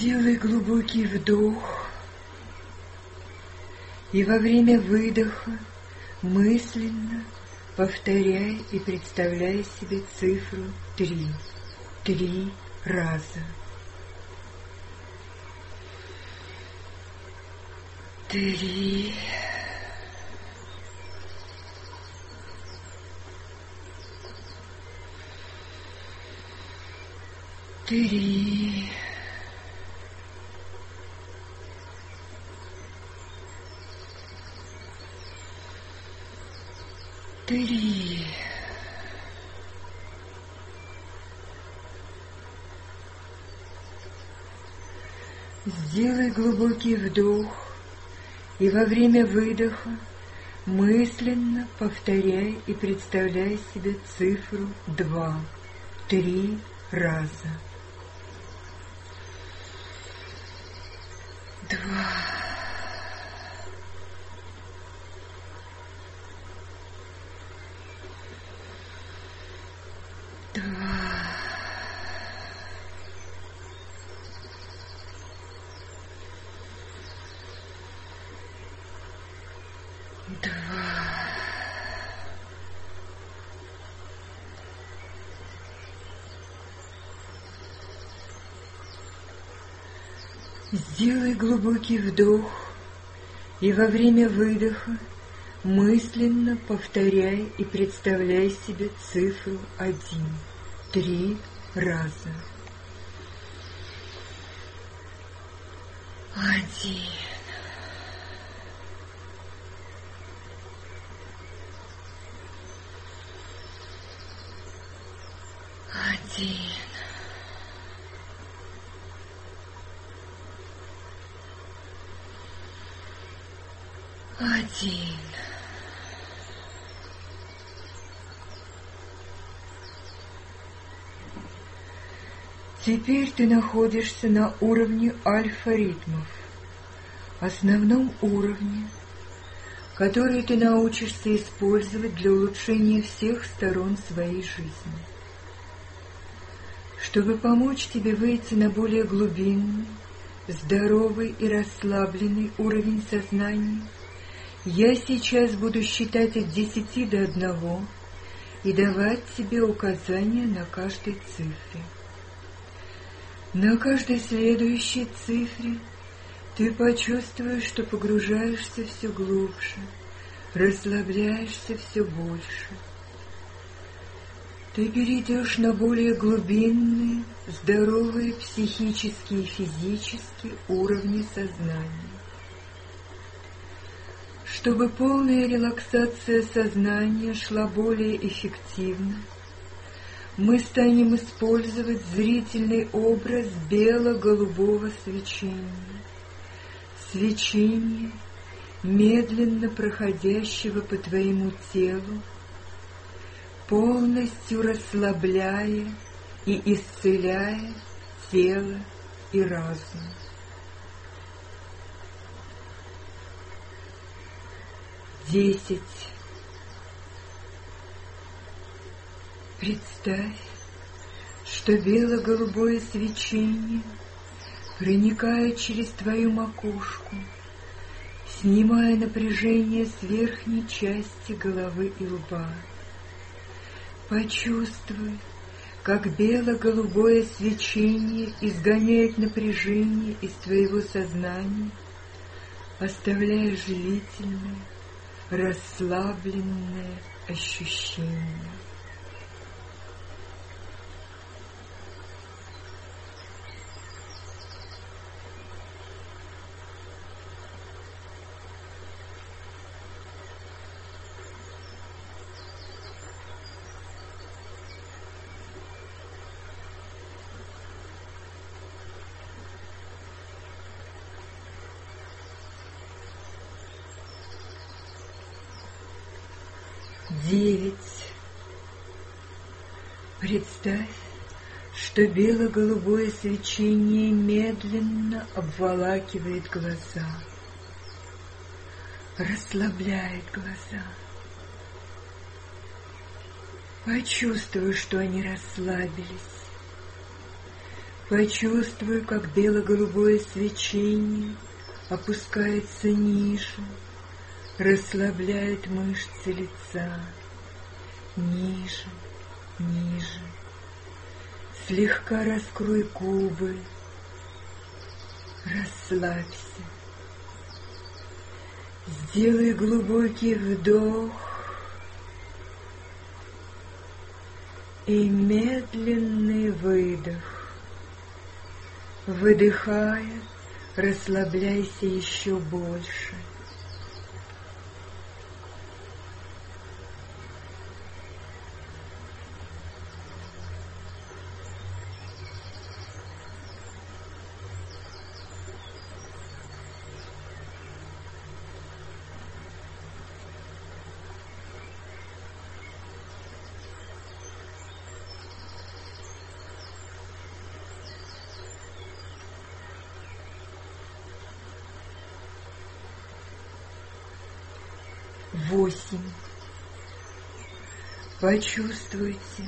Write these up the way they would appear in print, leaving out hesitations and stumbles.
Сделай глубокий вдох и во время выдоха мысленно повторяй и представляй себе цифру 3. 3 раза. 3. 3. 3. Сделай глубокий вдох и во время выдоха мысленно повторяй и представляй себе цифру 2. 3 раза. 2. 2. 2. Сделай глубокий вдох и во время выдоха мысленно повторяй и представляй себе цифру 1. 3 раза. 1. 1. 1. Теперь ты находишься на уровне альфа-ритмов, основном уровне, который ты научишься использовать для улучшения всех сторон своей жизни. Чтобы помочь тебе выйти на более глубинный, здоровый и расслабленный уровень сознания, я сейчас буду считать от 10 до 1 и давать тебе указания на каждой цифре. На каждой следующей цифре ты почувствуешь, что погружаешься все глубже, расслабляешься все больше. Ты перейдешь на более глубинные, здоровые психические и физические уровни сознания. Чтобы полная релаксация сознания шла более эффективно, мы станем использовать зрительный образ бело-голубого свечения. Свечение, медленно проходящего по твоему телу, полностью расслабляя и исцеляя тело и разум. 10. Представь, что бело-голубое свечение проникает через твою макушку, снимая напряжение с верхней части головы и лба. Почувствуй, как бело-голубое свечение изгоняет напряжение из твоего сознания, оставляя длительное, расслабленное ощущение. Представь, что бело-голубое свечение медленно обволакивает глаза, расслабляет глаза. Почувствуй, что они расслабились. Почувствуй, как бело-голубое свечение опускается ниже, расслабляет мышцы лица, ниже, ниже. Слегка раскрой губы, расслабься. Сделай глубокий вдох и медленный выдох. Выдыхая, расслабляйся еще больше. Восемь. Почувствуйте,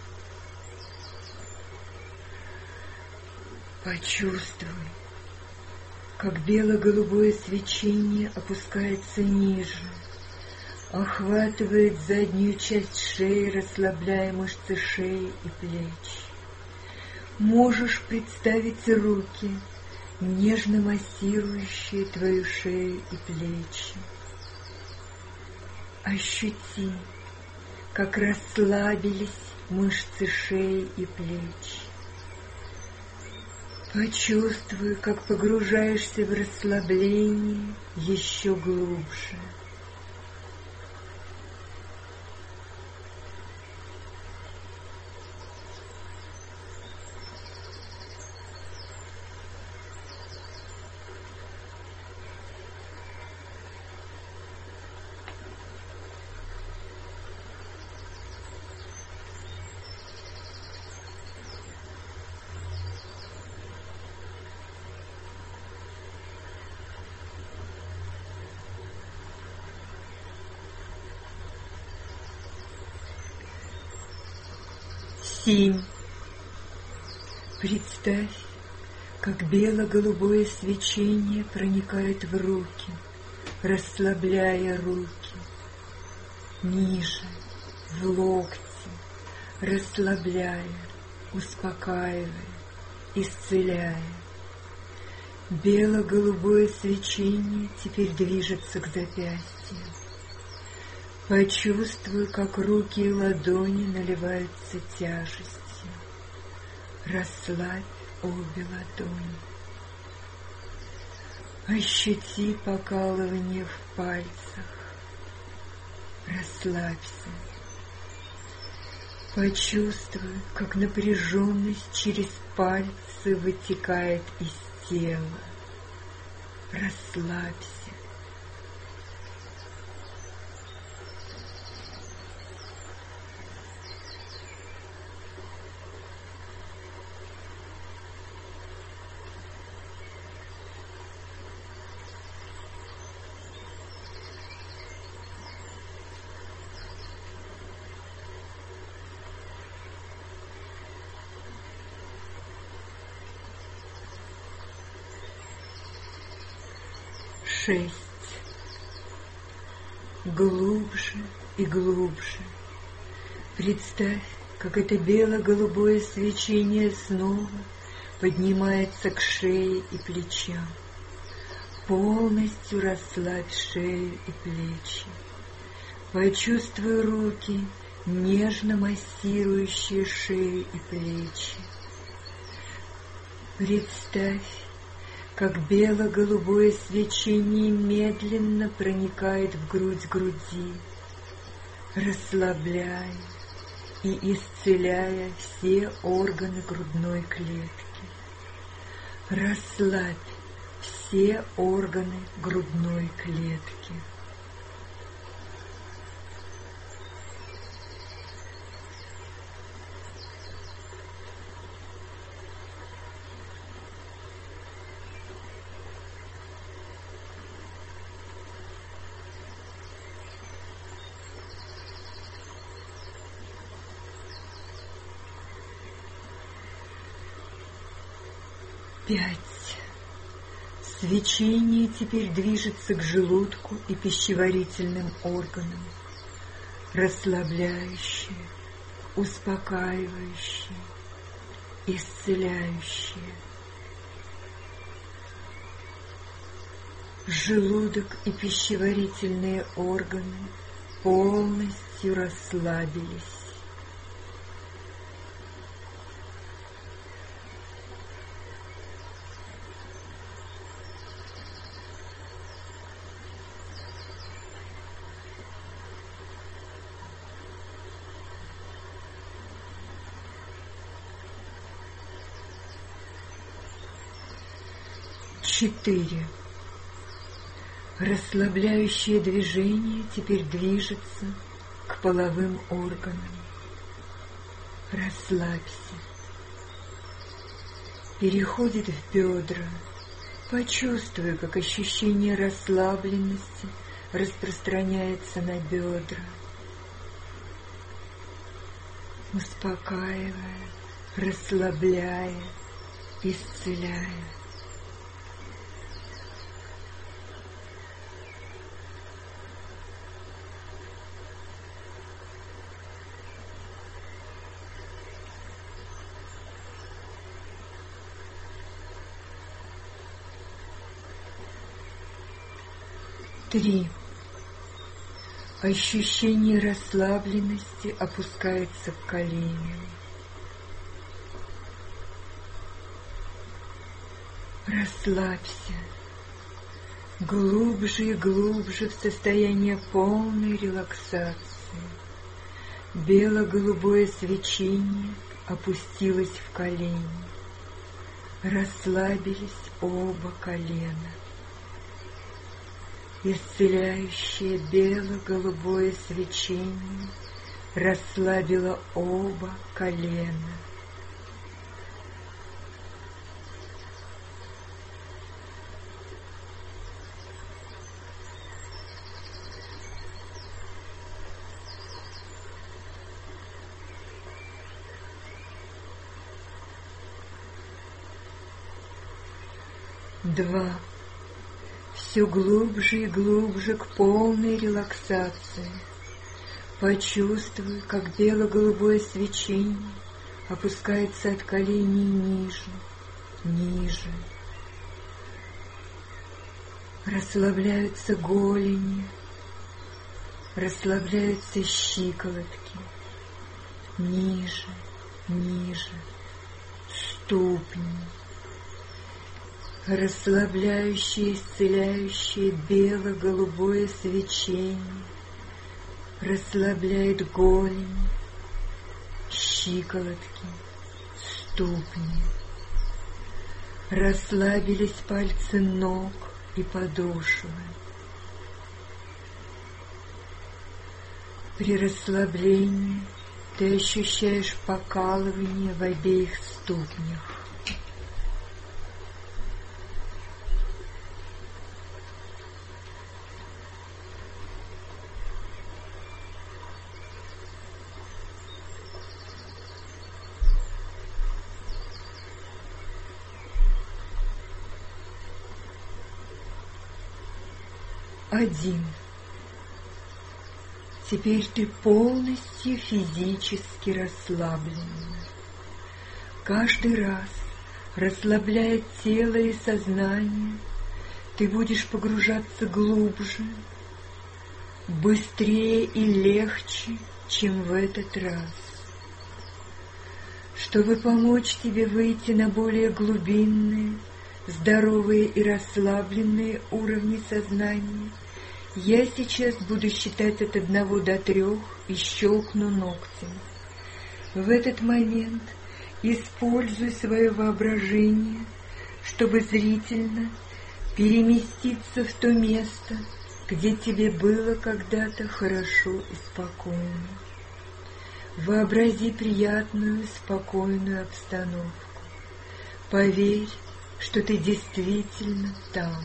как бело-голубое свечение опускается ниже, охватывает заднюю часть шеи, расслабляя мышцы шеи и плеч. Можешь представить руки, нежно массирующие твою шею и плечи. Ощути, как расслабились мышцы шеи и плеч. Почувствуй, как погружаешься в расслабление еще глубже. Семь. Представь, как бело-голубое свечение проникает в руки, расслабляя руки. Ниже, в локти, расслабляя, успокаивая, исцеляя. Бело-голубое свечение теперь движется к запястью. Почувствуй, как руки и ладони наливаются тяжестью. Расслабь обе ладони. Ощути покалывание в пальцах. Расслабься. Почувствуй, как напряженность через пальцы вытекает из тела. Расслабься. Шесть. Глубже и глубже. Представь, как это бело-голубое свечение снова поднимается к шее и плечам. Полностью расслабь шею и плечи. Почувствуй руки, нежно массирующие шею и плечи. Представь, как бело-голубое свечение медленно проникает в грудь, расслабляя и исцеляя все органы грудной клетки. Расслабь все органы грудной клетки. 5. Свечение теперь движется к желудку и пищеварительным органам, расслабляющее, успокаивающее, исцеляющее. Желудок и пищеварительные органы полностью расслабились. Четыре. Расслабляющее движение теперь движется к половым органам. Расслабься. Переходит в бедра. Почувствуй, как ощущение расслабленности распространяется на бедра, успокаивая, расслабляя, исцеляя. Три. Ощущение расслабленности опускается к коленям. Расслабься. Глубже и глубже в состояние полной релаксации. Бело-голубое свечение опустилось в колени. Расслабились оба колена. Исцеляющее бело-голубое свечение расслабило оба колена. Два. Все глубже и глубже к полной релаксации. Почувствуй, как бело-голубое свечение опускается от коленей ниже, ниже. Расслабляются голени, расслабляются щиколотки, ниже, ниже, ступни. Расслабляющее, исцеляющее бело-голубое свечение расслабляет голень, щиколотки, ступни. Расслабились пальцы ног и подошвы. При расслаблении ты ощущаешь покалывание в обеих ступнях. Один. Теперь ты полностью физически расслаблен. Каждый раз, расслабляя тело и сознание, ты будешь погружаться глубже, быстрее и легче, чем в этот раз. Чтобы помочь тебе выйти на более глубинные, здоровые и расслабленные уровни сознания, я сейчас буду считать от 1 до 3 и щелкну ногтем. В этот момент используй свое воображение, чтобы зрительно переместиться в то место, где тебе было когда-то хорошо и спокойно. Вообрази приятную, спокойную обстановку. Поверь, что ты действительно там.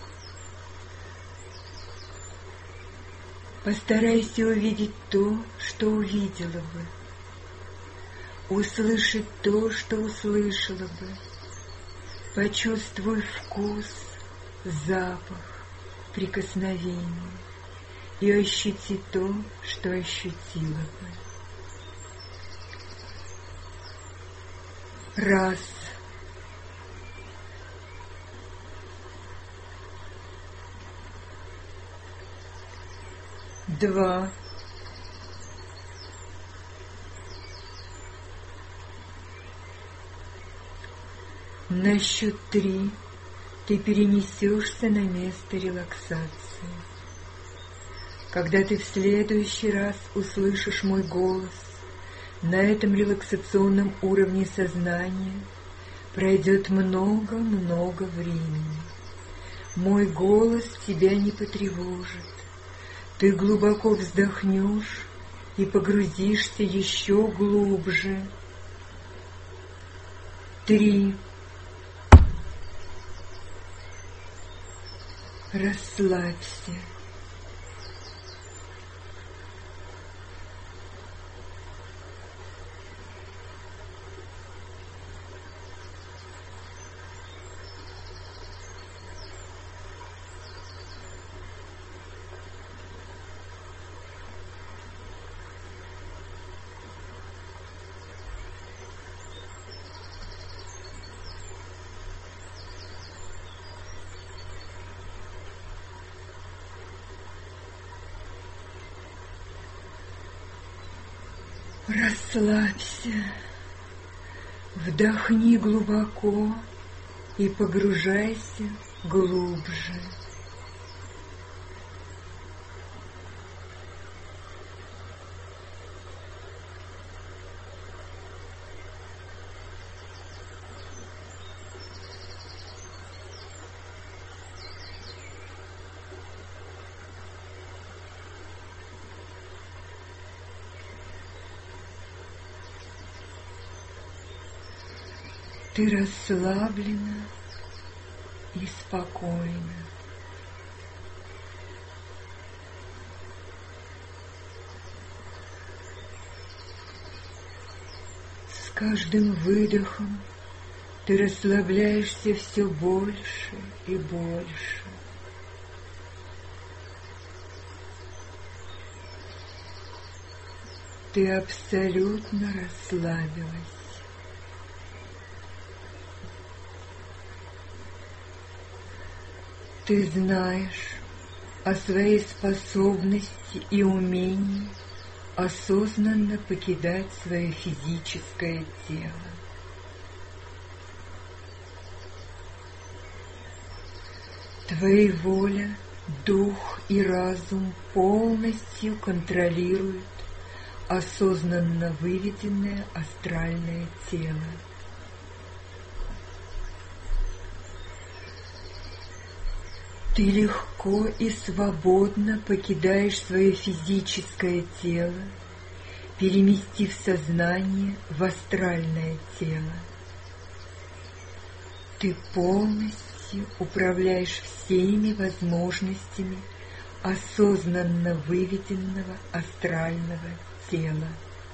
Постарайся увидеть то, что увидела бы, услышать то, что услышала бы, Почувствуй вкус, запах, прикосновение и ощути то, что ощутила бы. Раз. Два. На счет 3 ты перенесешься на место релаксации. Когда ты в следующий раз услышишь мой голос, на этом релаксационном уровне сознания пройдет много-много времени. Мой голос тебя не потревожит. Ты глубоко вздохнешь и погрузишься еще глубже. 3. Расслабься. Расслабься, вдохни глубоко и погружайся глубже. Ты расслаблена и спокойна. С каждым выдохом ты расслабляешься все больше и больше. Ты абсолютно расслабилась. Ты знаешь о своей способности и умении осознанно покидать свое физическое тело. Твоя воля, дух и разум полностью контролируют осознанно выведенное астральное тело. Ты легко и свободно покидаешь свое физическое тело, переместив сознание в астральное тело. Ты полностью управляешь всеми возможностями осознанно выведенного астрального тела.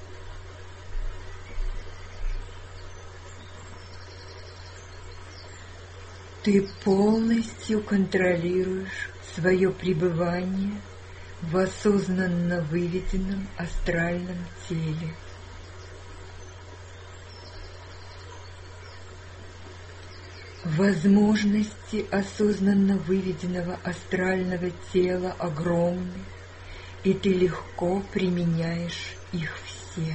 Ты полностью контролируешь свое пребывание в осознанно выведенном астральном теле. Возможности осознанно выведенного астрального тела огромны, и ты легко применяешь их все.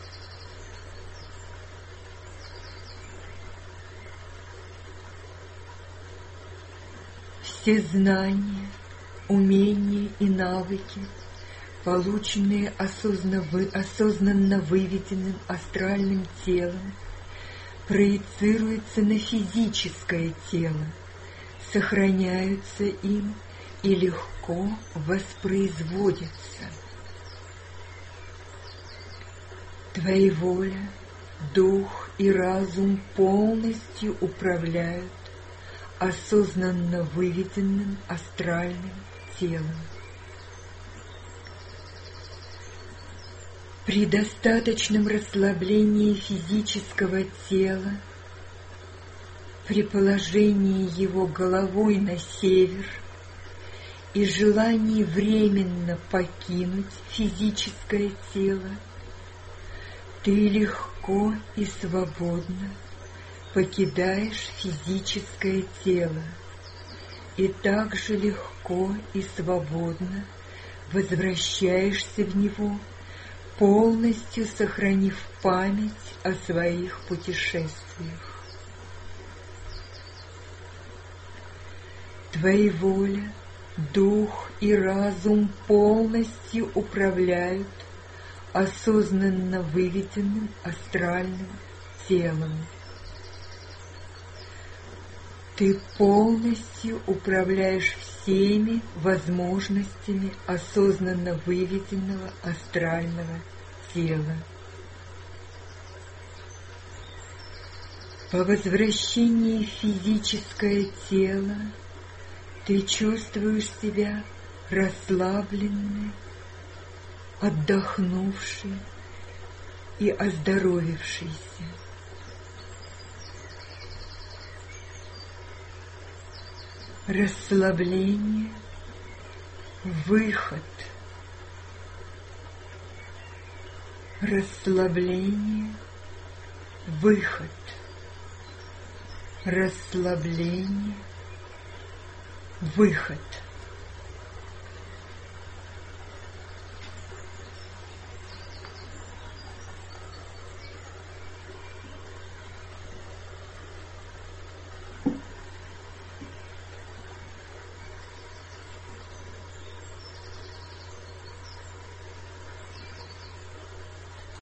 Все знания, умения и навыки, полученные осознанно выведенным астральным телом, проецируются на физическое тело, сохраняются им и легко воспроизводятся. Твоя воля, дух и разум полностью управляют осознанно выведенным астральным телом. При достаточном расслаблении физического тела При положении его головой на север и желании временно покинуть физическое тело, ты легко и свободно покидаешь физическое тело и также легко и свободно возвращаешься в него, полностью сохранив память о своих путешествиях. Твоя воля, дух и разум полностью управляют осознанно выведенным астральным телом. Ты полностью управляешь всеми возможностями осознанно выведенного астрального тела. По возвращении в физическое тело ты чувствуешь себя расслабленной, отдохнувшей и оздоровившейся. Расслабление, выход. Расслабление, выход. Расслабление, выход.